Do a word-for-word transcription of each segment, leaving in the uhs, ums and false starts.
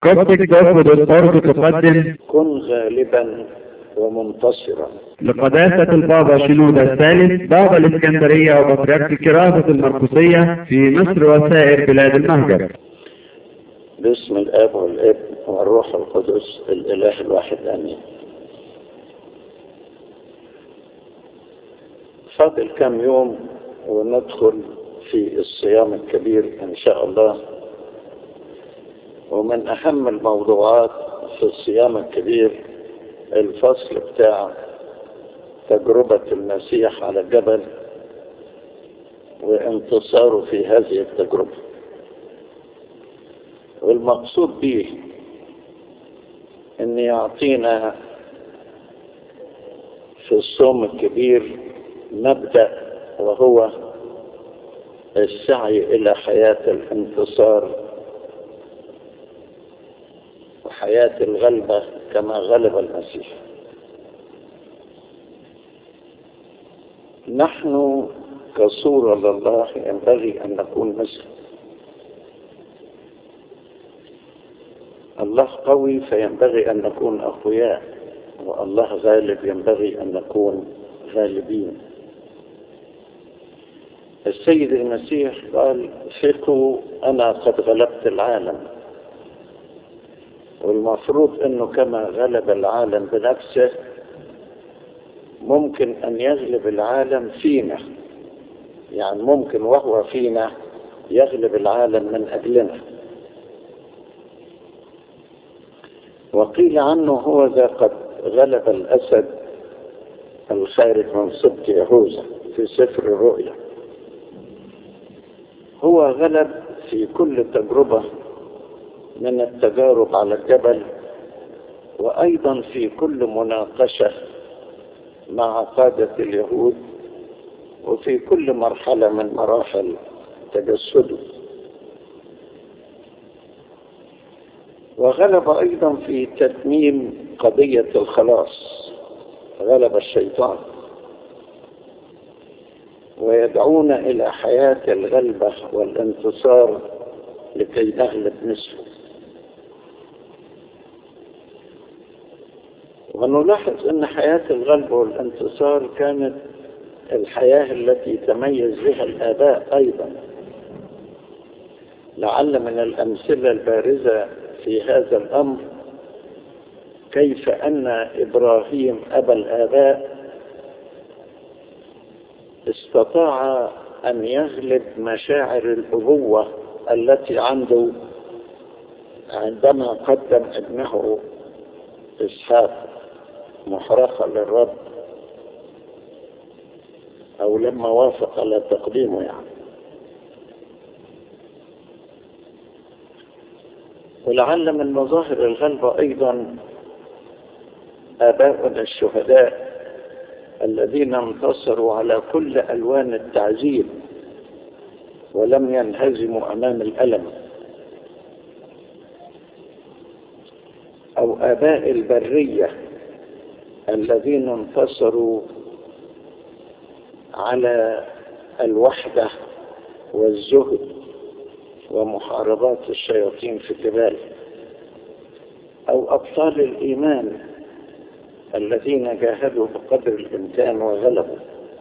كوبتك دوت أورج تقدم كن غالبا ومنتصرا لقداسة البابا شنودة الثالث بابا الإسكندرية وبطريرك الكراسة المرقسية في مصر وسائر بلاد المهجر. باسم الاب والابن والروح القدس الاله الواحد امين. فاضل كم يوم وندخل في الصيام الكبير ان شاء الله، ومن اهم الموضوعات في الصيام الكبير الفصل بتاع تجربة المسيح على الجبل وانتصاره في هذه التجربة. والمقصود به ان يعطينا في الصوم الكبير مبدأ، وهو السعي الى حياة الانتصار وحياة الغلبة كما غلب المسيح. نحن كصورة لله ينبغي أن نكون مثله. الله قوي فينبغي أن نكون أقوياء، والله غالب ينبغي أن نكون غالبين. السيد المسيح قال: ثقوا أنا قد غلبت العالم. والمفروض أنه كما غلب العالم بنفسه ممكن أن يغلب العالم فينا، يعني ممكن وهو فينا يغلب العالم من أجلنا. وقيل عنه: هو ذا قد غلب الأسد الخارج من سبط يهوذا في سفر الرؤيا. هو غلب في كل تجربة من التجارب على الجبل، وأيضا في كل مناقشة مع قادة اليهود، وفي كل مرحلة من مراحل تجسده. وغلب أيضا في تتميم قضية الخلاص، غلب الشيطان، ويدعونا إلى حياة الغلبة والانتصار لكي نغلب مثله. ونلاحظ أن حياة الغلبة والانتصار كانت الحياة التي تميز بها الآباء أيضا. لعل من الأمثلة البارزة في هذا الأمر كيف أن إبراهيم أبا الآباء استطاع أن يغلب مشاعر الأبوة التي عنده عندما قدم ابنه إسحاق محرقة للرب، أو لما وافق على تقديمه يعني. ولعل من مظاهر الغلبة أيضا آباؤنا الشهداء الذين انتصروا على كل ألوان التعذيب ولم ينهزموا أمام الألم، أو آباء البرية الذين انتصروا على الوحدة والزهد ومحاربات الشياطين في الجبال، أو أبطال الإيمان الذين جاهدوا بقدر الإمكان وغلبوا.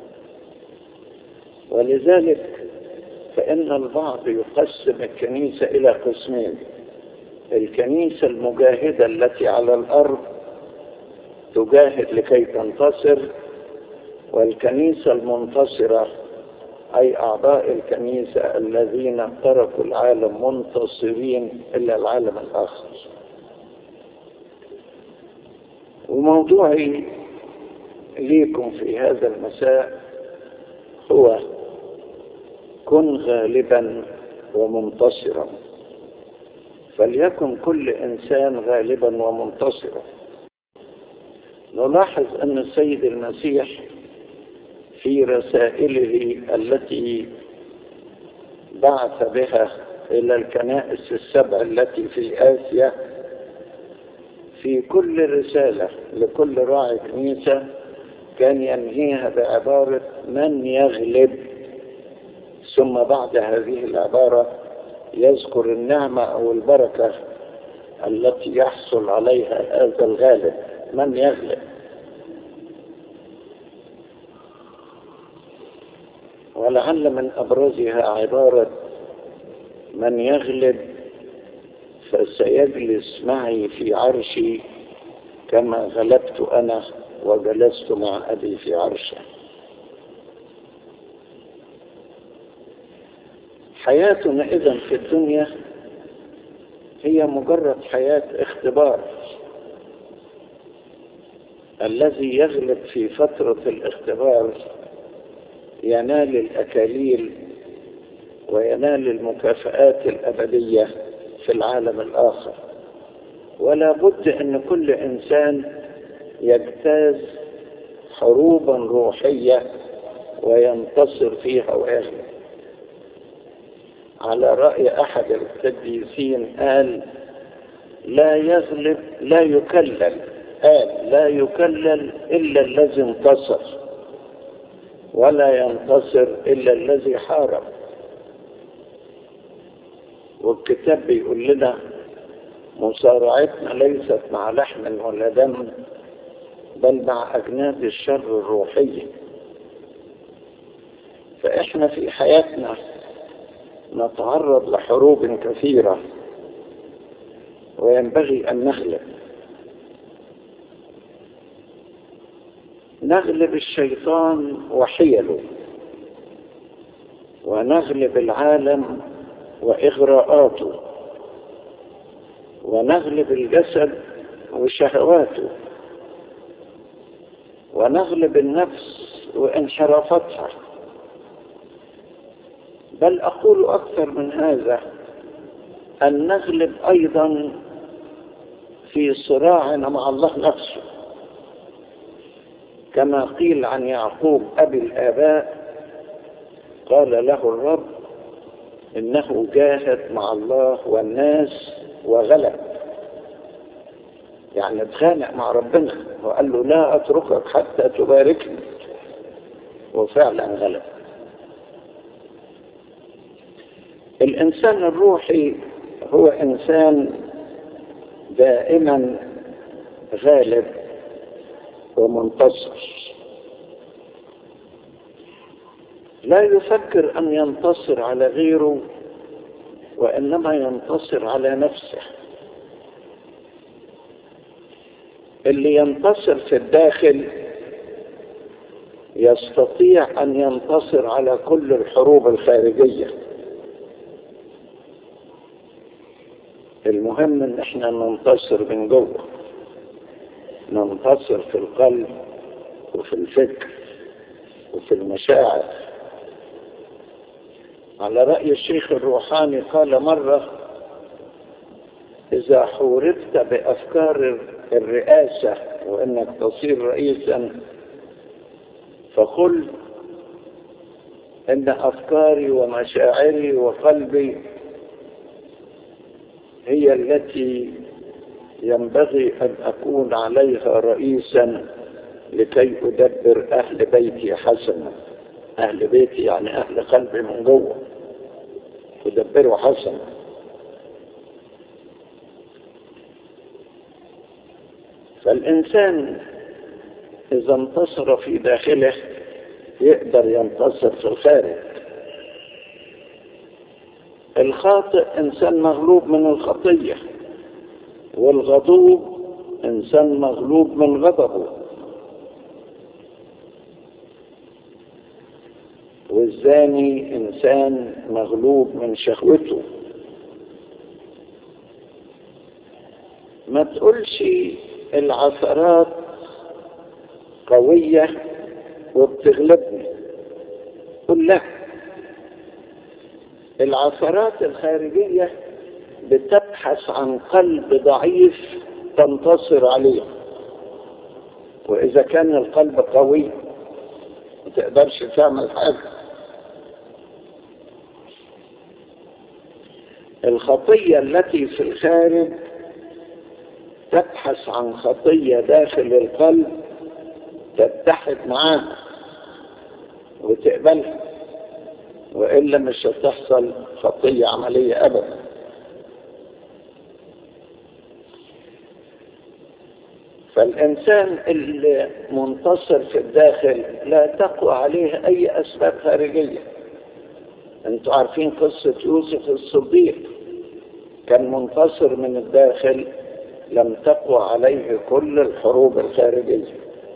ولذلك فإن البعض يقسم الكنيسة إلى قسمين: الكنيسة المجاهدة التي على الأرض تجاهد لكي تنتصر، والكنيسة المنتصرة أي أعضاء الكنيسة الذين تركوا العالم منتصرين إلى العالم الآخر. وموضوعي ليكم في هذا المساء هو: كن غالبا ومنتصرا. فليكن كل إنسان غالبا ومنتصرا. نلاحظ أن السيد المسيح في رسائله التي بعث بها إلى الكنائس السبع التي في آسيا، في كل رسالة لكل راعي كنيسة كان ينهيها بعبارة: من يغلب. ثم بعد هذه العبارة يذكر النعمة أو البركة التي يحصل عليها هذا الغالب. من يغلب؟ ولعل من أبرزها عبارة: من يغلب فسيجلس معي في عرشي كما غلبت أنا وجلست مع أبي في عرشه. حياتنا إذن في الدنيا هي مجرد حياة اختبار. الذي يغلب في فترة الاختبار ينال الأكاليل وينال المكافآت الأبدية في العالم الآخر. ولا بد أن كل إنسان يجتاز حروبا روحية وينتصر فيها ويغلب. على رأي أحد القديسين قال: لا يغلب لا يكلل قال لا يكلل إلا الذي انتصر، ولا ينتصر إلا الذي حارب. والكتاب بيقول لنا: مصارعتنا ليست مع لحم ولا دم، بل مع أجناد الشر الروحية. فإحنا في حياتنا نتعرض لحروب كثيرة، وينبغي أن نغلب. نغلب الشيطان وحيله، ونغلب العالم وإغراءاته، ونغلب الجسد وشهواته، ونغلب النفس وانحرافتها. بل أقول أكثر من هذا: أن نغلب أيضا في صراعنا مع الله نفسه، كما قيل عن يعقوب أبي الآباء: قال له الرب إنه جاهد مع الله والناس وغلب. يعني اتخانق مع ربنا وقال له: لا أتركك حتى تباركني، وفعلا غلب. الإنسان الروحي هو إنسان دائما غالب ومنتصر، لا يفكر أن ينتصر على غيره، وإنما ينتصر على نفسه. اللي ينتصر في الداخل يستطيع أن ينتصر على كل الحروب الخارجية. المهم ان احنا ننتصر من جوه، ننتصر في القلب وفي الفكر وفي المشاعر. على رأي الشيخ الروحاني قال مرة: إذا حوربت بأفكار الرئاسة وإنك تصير رئيسا، فقل إن أفكاري ومشاعري وقلبي هي التي ينبغي أن أكون عليها رئيسا لكي أدبر أهل بيتي حسنا. أهل بيتي يعني أهل قلبي من جوه، أدبره حسنا. فالإنسان إذا انتصر في داخله يقدر ينتصر في الخارج. الخاطئ إنسان مغلوب من الخطية، والغضوب إنسان مغلوب من غضبه، والزاني إنسان مغلوب من شهوته. ما تقولش العثرات قوية وبتغلبني، قل لا، العثرات الخارجية بتبحث عن قلب ضعيف تنتصر عليه، وإذا كان القلب قوي ما تقدرش تعمل حاجة. الخطية التي في الخارج تبحث عن خطية داخل القلب تتحد معاها وتقبلها، وإلا مش هتحصل خطية عملية أبدا. فالإنسان المنتصر في الداخل لا تقوى عليه أي أسباب خارجية. أنتوا عارفين قصة يوسف الصديق، كان منتصر من الداخل، لم تقوى عليه كل الحروب الخارجية.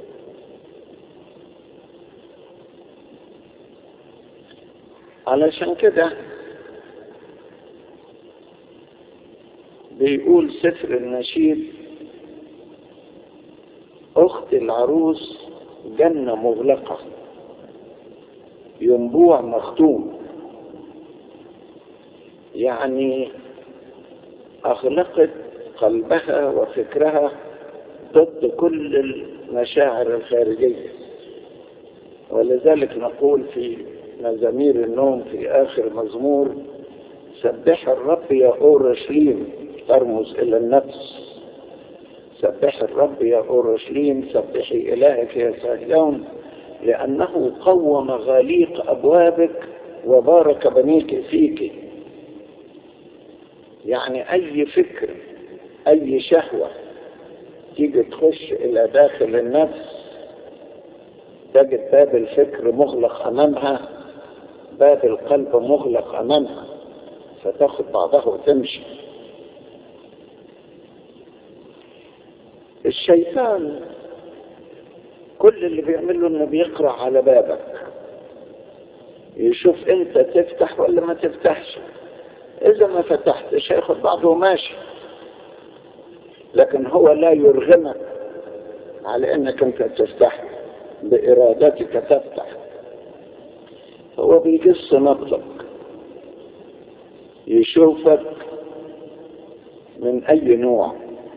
علشان كده بيقول سفر النشيد: أخت العروس جنة مغلقة، ينبوع مختوم. يعني أغلقت قلبها وفكرها ضد كل المشاعر الخارجية. ولذلك نقول في مزامير النوم في آخر مزمور: سبح الرب يا أورشليم، ترمز إلى النفس. سبح الرب يا أورشليم، سبحي إلهك يا صهيون، لأنه قوم غليق أبوابك وبارك بنيك فيك. يعني أي فكر، أي شهوة تيجي تخش إلى داخل النفس، تجد باب الفكر مغلق أمامها، باب القلب مغلق أمامها، فتاخد بعضها وتمشي. الشيطان كل اللي بيعمله انه بيقرأ على بابك، يشوف انت تفتح ولا ما تفتحش. اذا ما فتحتش هياخد بعضه وماشي، لكن هو لا يرغمك على انك انت تفتح، بارادتك تفتح. هو بيقص نبضك، يشوفك من اي نوع،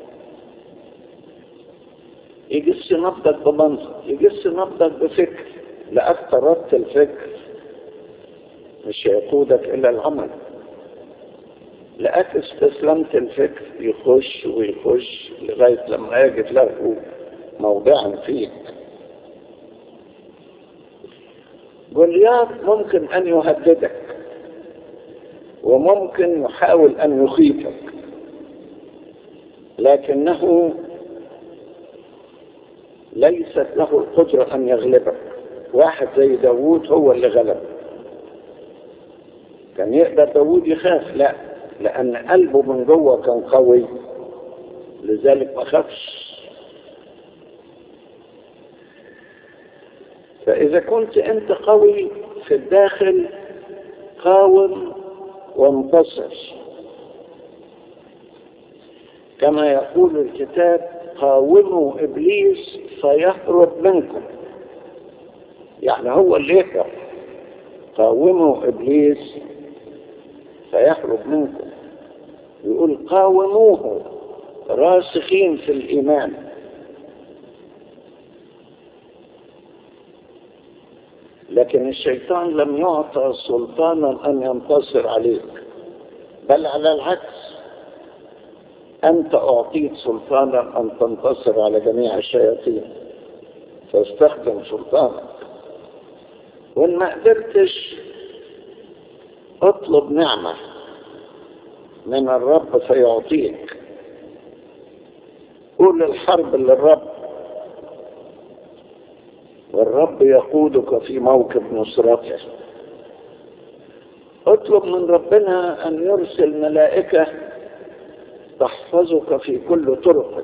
يقص نبضك بمنطق، يقص نبضك بفكر. لأك طردت الفكر مش هيقودك إلى العمل، لأك استسلمت الفكر يخش ويخش لغاية لما يجد له موضعا فيك. جولياث ممكن أن يهددك وممكن يحاول أن يخيفك، لكنه ليست له القدرة أن يغلبك. واحد زي داوود هو اللي غلب. كان يقدر داوود يخاف؟ لا، لأن قلبه من جوه كان قوي، لذلك ما خافش. فإذا كنت أنت قوي في الداخل، قاوم وانتصر، كما يقول الكتاب: قاوموا إبليس فيهرب منكم. يعني هو اللي يهرب. قاوموا إبليس فيهرب منكم. يقول قاوموه راسخين في الإيمان. لكن الشيطان لم يعطى سلطانا أن ينتصر عليك، بل على العكس، أنت أعطيت سلطانا أن تنتصر على جميع الشياطين، فاستخدم سلطانك. وإن ما قدرتش اطلب نعمة من الرب فيعطيك. قول الحرب للرب، والرب يقودك في موكب نصرته. اطلب من ربنا أن يرسل ملائكة تحفظك في كل طرقك.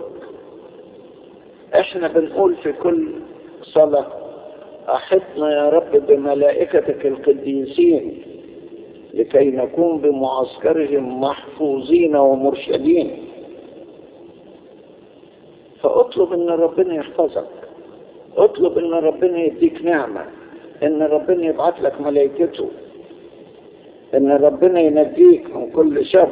احنا بنقول في كل صلاة: أحطنا يا رب بملائكتك القديسين لكي نكون بمعسكرهم محفوظين ومرشدين. فاطلب ان ربنا يحفظك، اطلب ان ربنا يديك نعمة، ان ربنا يبعث لك ملائكته، ان ربنا ينجيك من كل شر.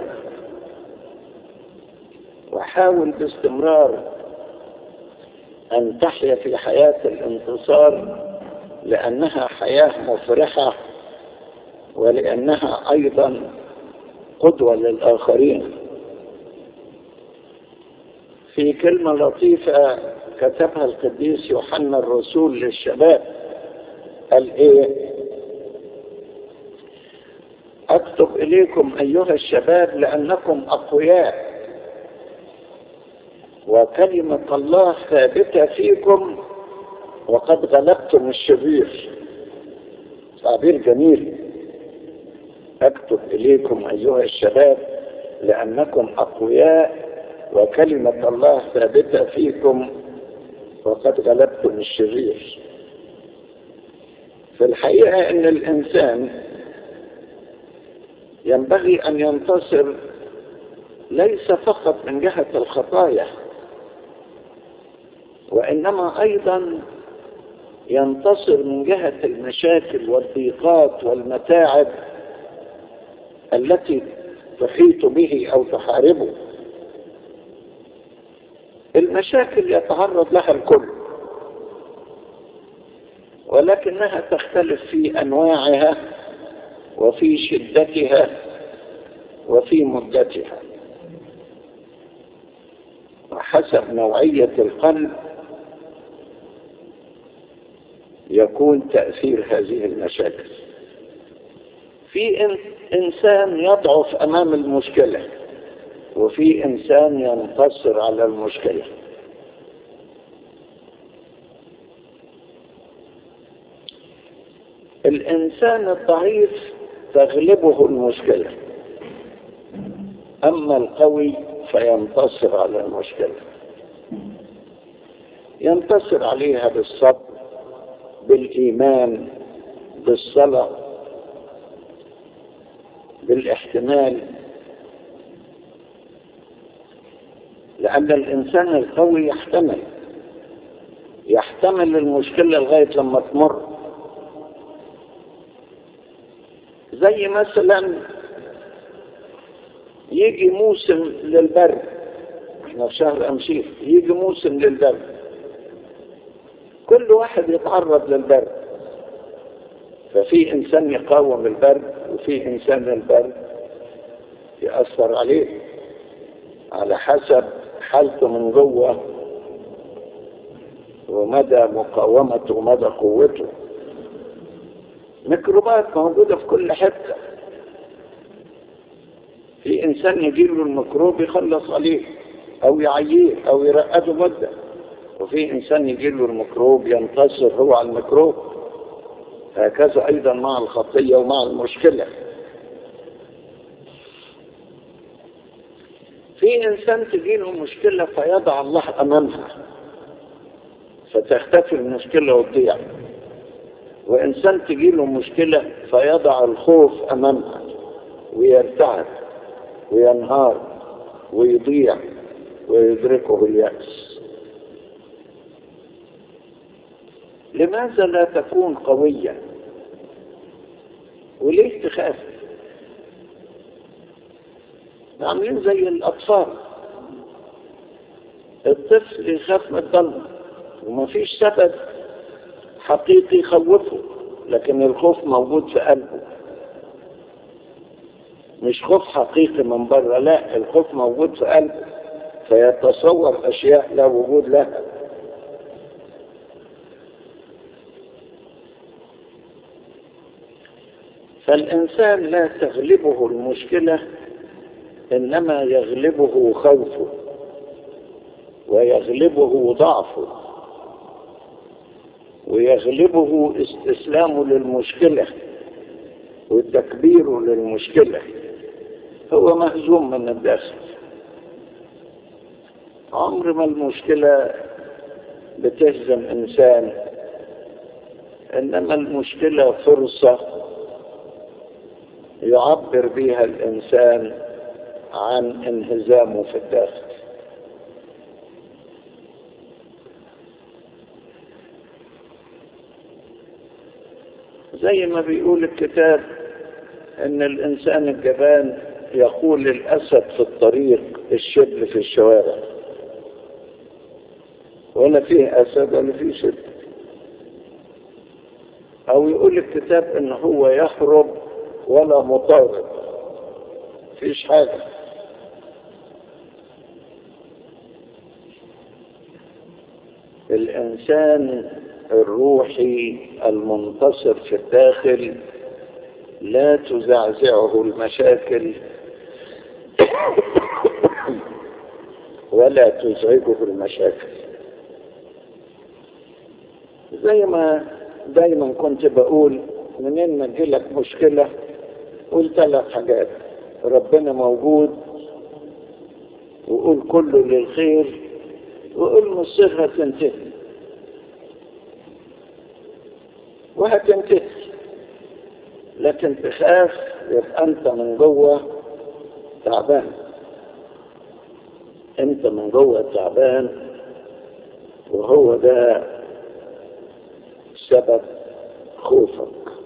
وحاول باستمرار أن تحيا في حياة الانتصار، لأنها حياة مفرحة، ولأنها أيضا قدوة للآخرين. في كلمة لطيفة كتبها القديس يوحنا الرسول للشباب، قال إيه؟ أكتب إليكم أيها الشباب لأنكم أقوياء، وكلمة الله ثابتة فيكم وقد غلبتم الشرير. تعبير جميل. أكتب إليكم أيها الشباب لأنكم أقوياء وكلمة الله ثابتة فيكم وقد غلبتم الشرير. في الحقيقة أن الإنسان ينبغي أن ينتصر ليس فقط من جهة الخطايا، وإنما أيضا ينتصر من جهة المشاكل والضيقات والمتاعب التي تحيط به أو تحاربه. المشاكل يتعرض لها الكل، ولكنها تختلف في أنواعها وفي شدتها وفي مدتها، وحسب نوعية القلب يكون تأثير هذه المشاكل. في إنسان يضعف أمام المشكلة، وفي إنسان ينتصر على المشكلة. الإنسان الضعيف تغلبه المشكلة، أما القوي فينتصر على المشكلة. ينتصر عليها بالصبر، بالإيمان، بالصلاة، بالاحتمال. لأن الإنسان القوي يحتمل يحتمل المشكلة لغاية لما تمر. زي مثلا يجي موسم للبرد، احنا في شهر أمشير، يجي موسم للبرد، كل واحد يتعرض للبرد، ففي إنسان يقاوم البرد وفي إنسان البرد يأثر عليه على حسب حالته من جوه ومدى مقاومته ومدى قوته. ميكروبات موجودة في كل حتة. في إنسان يجيله الميكروب يخلص عليه أو يعييه أو يرقده مدة، وفي إنسان يجيله الميكروب ينتصر هو على الميكروب. هكذا أيضا مع الخطية ومع المشكلة. في إنسان تجيله مشكلة فيضع الله أمامها فتختفي المشكلة وتضيع، وإنسان تجيله مشكلة فيضع الخوف أمامها ويرتعب وينهار ويضيع ويدركه اليأس. لماذا لا تكون قويا؟ وليه تخاف؟ عاملين زي الأطفال. الطفل يخاف من الضلمة ومفيش سبب حقيقي يخوفه، لكن الخوف موجود في قلبه، مش خوف حقيقي من بره، لا، الخوف موجود في قلبه، فيتصور أشياء لا وجود لها. فالإنسان لا تغلبه المشكلة، إنما يغلبه خوفه ويغلبه ضعفه ويغلبه استسلامه للمشكلة وتكبيره للمشكلة. هو مهزوم من الداخل. عمر ما المشكلة بتهزم إنسان، إنما المشكلة فرصة يعبر بها الإنسان عن انهزامه في الداخل. زي ما بيقول الكتاب ان الانسان الجبان يقول للاسد في الطريق الشبل في الشوارع، ولا فيه اسد ولا فيه شبل. او يقول الكتاب ان هو يهرب ولا مطارد، فيش حاجة. الإنسان الروحي المنتصر في الداخل لا تزعزعه المشاكل ولا تزعجه المشاكل. زي ما دايما كنت بقول، منين ما تجيلك مشكلة قول ثلاث حاجات: ربنا موجود، وقول كله للخير، وقول مصيرها تنتهي، وهتنتهي. لكن تخاف يبقى انت من جوه تعبان، انت من جوه تعبان، وهو ده سبب خوفك.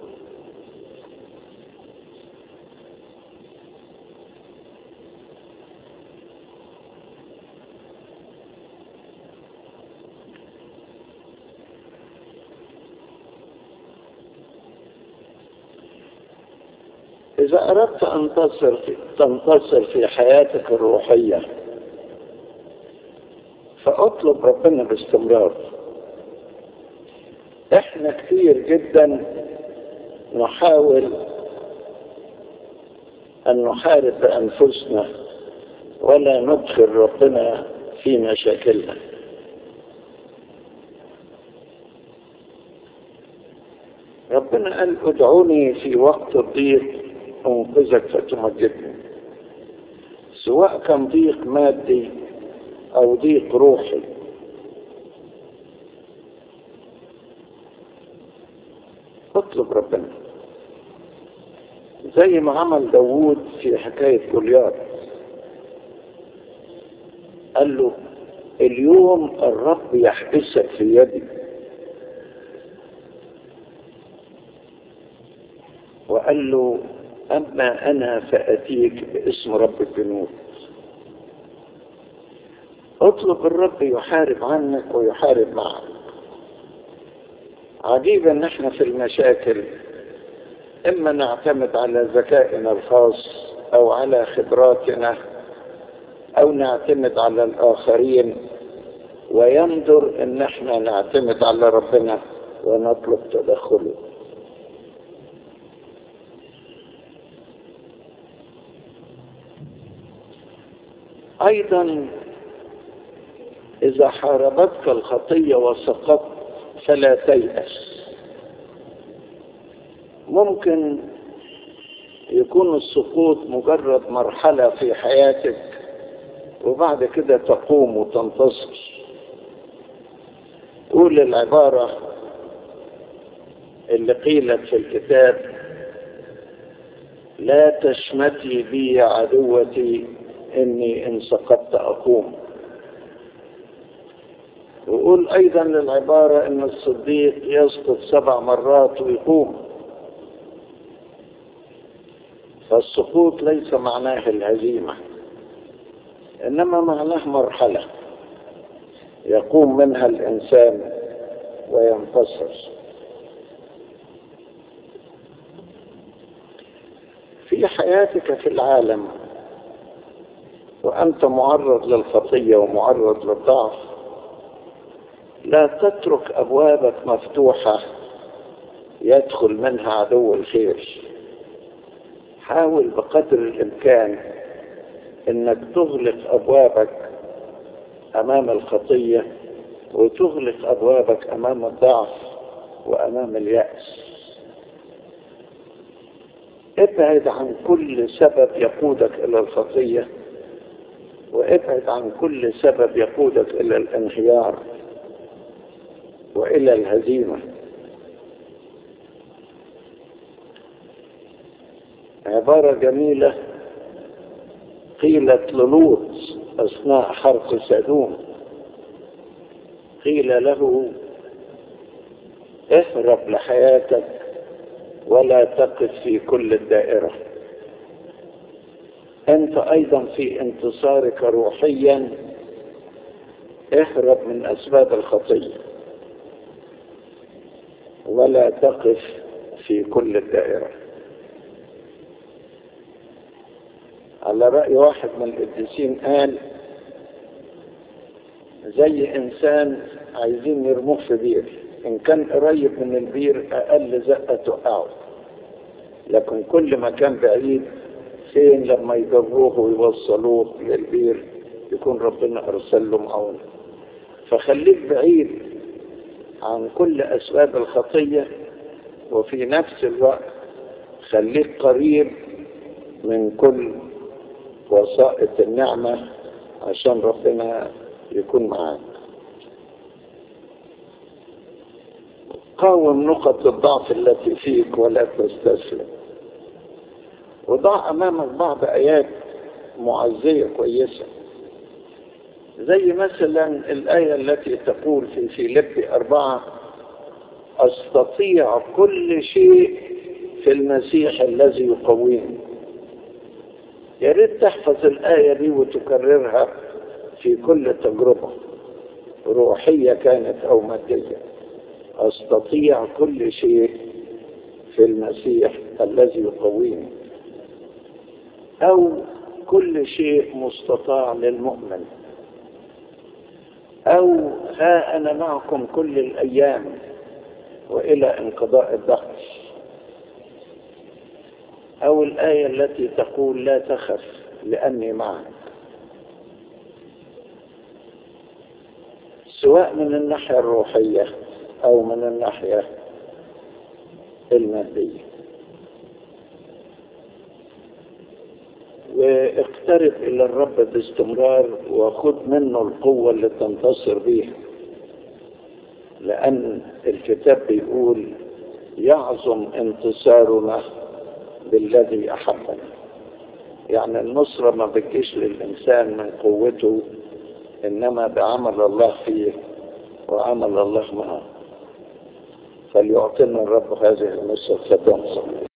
إذا أردت أن تصل في تنتصر في حياتك الروحية فأطلب ربنا باستمرار. إحنا كثير جدا نحاول أن نحارب بأنفسنا ولا ندخل ربنا في مشاكلنا. ربنا قال: ادعوني في وقت الضيق أنقذك فتمجدني. سواء كان ضيق مادي أو ضيق روحي، اطلب ربنا زي ما عمل داوود في حكاية جولياث. قال له: اليوم الرب يحبسك في يدي. وقال له: أما أنا فأتيك باسم رب الجنود. اطلب الرب يحارب عنك ويحارب معك. عجيب ان احنا في المشاكل اما نعتمد على ذكائنا الخاص او على خبراتنا او نعتمد على الاخرين، ويندر ان احنا نعتمد على ربنا ونطلب تدخله. ايضا اذا حاربتك الخطية وسقطت فلا تيأس. ممكن يكون السقوط مجرد مرحلة في حياتك وبعد كده تقوم وتنتصر. قول العبارة اللي قيلت في الكتاب: لا تشمتي بي يا عدوتي إني إن سقطت أقوم. وقول أيضا للعبارة إن الصديق يسقط سبع مرات ويقوم. فالسقوط ليس معناه الهزيمة، إنما معناه مرحلة يقوم منها الإنسان وينتصر. في حياتك في العالم وأنت معرض للخطية ومعرض للضعف، لا تترك أبوابك مفتوحة يدخل منها عدو الخير. حاول بقدر الإمكان إنك تغلق أبوابك أمام الخطية وتغلق أبوابك أمام الضعف وأمام اليأس. ابعد عن كل سبب يقودك إلى الخطية، وابعد عن كل سبب يقودك إلى الانهيار وإلى الهزيمة. عبارة جميلة قيلت للوط أثناء حرق سدوم. قيل له: اهرب لحياتك ولا تقف في كل الدائرة. أنت أيضا في انتصارك روحيا اهرب من أسباب الخطية ولا تقف في كل الدائرة. على رأي واحد من القديسين قال: زي إنسان عايزين يرموه في بير، إن كان قريب من البير أقل زقة توقعه، لكن كل ما كان بعيد فين لما يجروه ويوصلوه للبير يكون ربنا أرسل له معونة. فخليك بعيد عن كل أسباب الخطية، وفي نفس الوقت خليك قريب من كل وسائط النعمة عشان ربنا يكون معاك. قاوم نقط الضعف التي فيك ولا تستسلم. وضع أمامك بعض آيات معزية كويسة، زي مثلا الآية التي تقول في فيليبي أربعة: أستطيع كل شيء في المسيح الذي يقويني. يا ريت تحفظ الآية دي وتكررها في كل تجربة روحية كانت أو مادية. أستطيع كل شيء في المسيح الذي يقويني، أو كل شيء مستطاع للمؤمن، أو ها أنا معكم كل الأيام وإلى انقضاء الدهر، أو الآية التي تقول لا تخف لأني معك. سواء من الناحية الروحية أو من الناحية المادية. واقترب إلى الرب باستمرار وخذ منه القوة اللي تنتصر بيها، لأن الكتاب بيقول يعظم انتصارنا بالذي أحبنا. يعني النصرة ما بتجيش للإنسان من قوته، إنما بعمل الله فيه وعمل الله معه. فليعطينا الرب هذه النصرة.